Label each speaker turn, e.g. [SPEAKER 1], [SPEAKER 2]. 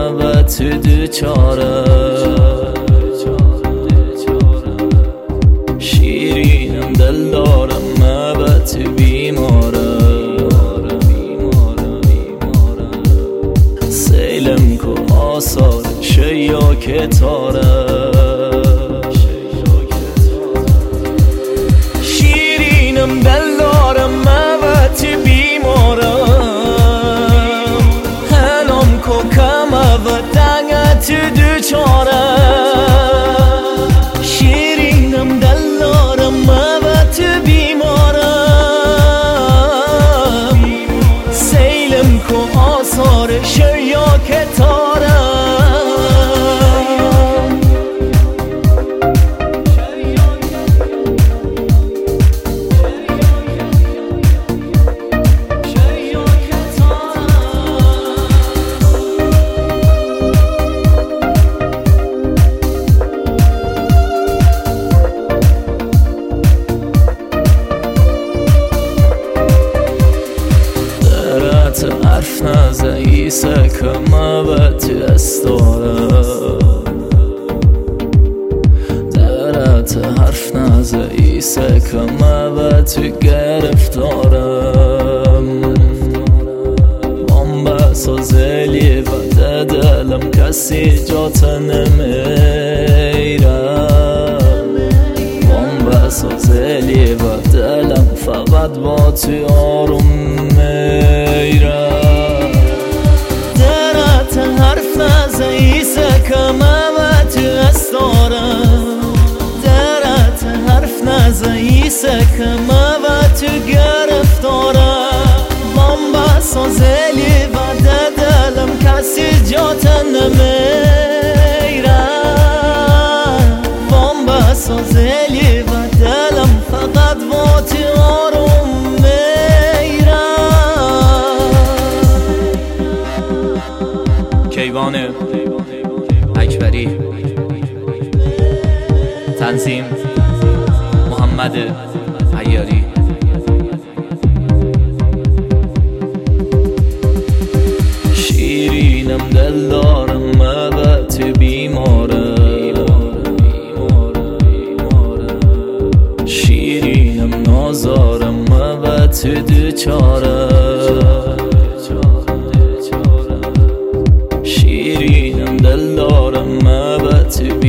[SPEAKER 1] محبت دوچاره شیرینم دل دارم محبت بیماره سیلم کو آثار شیا که تاره شیرینم دل دارم محبت بیماره هنم کو کم و دنگت دوچاره شیرینم دل دارم محبت بیماره سیلم کو آثار شیا که تاره حرف نزه ایسه که محبت استاره درت حرف نزه ایسه که محبت گرفتارم بامبس و زلی و دلم کسی جات نمیره بامبس و زلی و دلم فقط با تو آروم میره درت حرف نزه ایسه که محبت استارم درت حرف نزه ایسه که محبت گرفتارم بامبس و زلی و دلم کسی جات نمیره بامبس و زلی و دلم فقط با تو آروم میره کیوان اکبری تنظیم محمد عیاری شیرینم دل دارم محبت بیماره شیرینم نازارم محبت دوچاره شیرینم دل دارم محبت